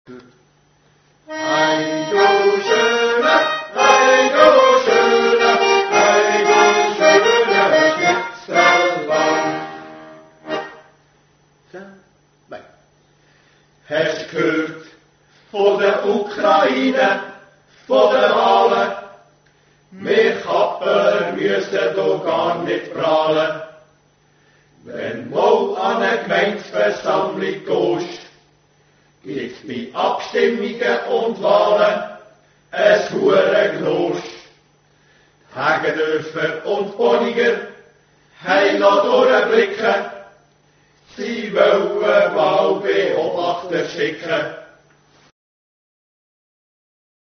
Hey du schöne, hey du schöne, hey du schöne Schnitzelbank. Hast du gehört von der Ukraine, von den Wahlen? Wir Kappeler müssen da gar nicht prahlen. Wenn du an eine Gemeindeversammlung gehst, gibt's bei Abstimmungen und Wahlen ein Hurengenusch. Hagedörfer und Bonniger haben noch durchblicken, sie wollen Wahlbeobachter schicken.